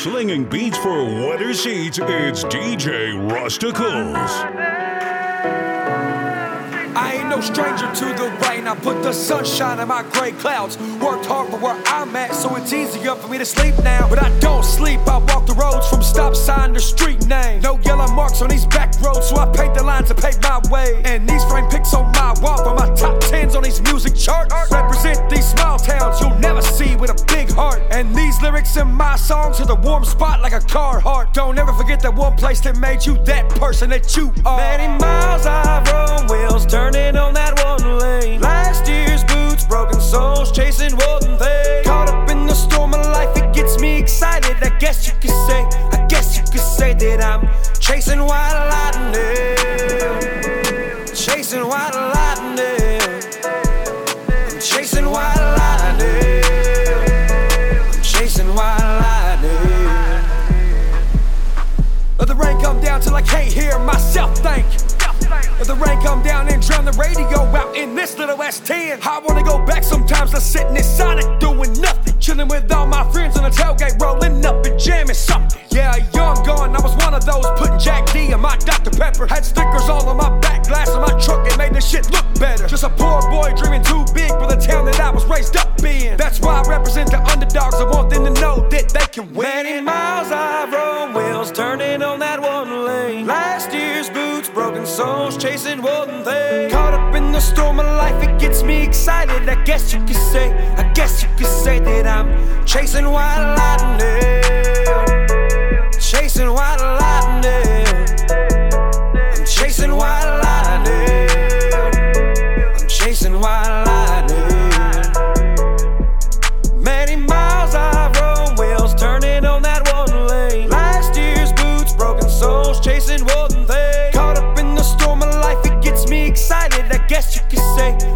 slinging beats for wetter seats, it's DJ Rusticles. I ain't no stranger to the rain. I put the sunshine in my gray clouds. Worked hard for where I'm at, so it's easier for me to sleep now. But I don't sleep, I walk the roads from stop sign to street name. No yellow marks on these back roads, so I paint the lines to pave my way. And these frame pics on my wall for my top 10s on these music charts. Represent these small towns you'll never see with a big heart. And these lyrics in my songs are the warm spot like a Carhartt. Don't ever forget that one place that made you that person that you are. Many miles I've run, wheels turning on that one lane. Last year's boots, broken souls, chasing one thing. Caught up in the storm of life, it gets me excited. I guess you could say that I'm chasing white lightning. Chasing white lightning. I'm chasing white lightning. I'm chasing white lightning. Let the rain come down till I can't hear myself think. Let the rain come down and drown the radio out in this little S10. I wanna go back sometimes to sitting inside it doing nothing. Chilling with all my friends on the tailgate, rolling up and jamming something. Yeah, young gun, I was one of those putting Jack D in my Dr. Pepper. Had stickers all on my back glass of my truck, it made the shit look better. Just a poor boy dreaming too big for the town that I was raised up in. That's why I represent the underdogs, I want them to know that they can win. Many miles I've run, wheels turning on that one lane. Last year's boots, broken souls, chasing one thing. Caught up in the storm of life, it gets me excited. I guess you could say that I'm chasing white lightning. Chasing white lightning. I'm chasing white lightning. I'm chasing white lightning. Many miles I've run, wheels turning on that one lane. Last year's boots, broken souls, chasing one thing. Caught up in the storm of life, it gets me excited. I guess you could say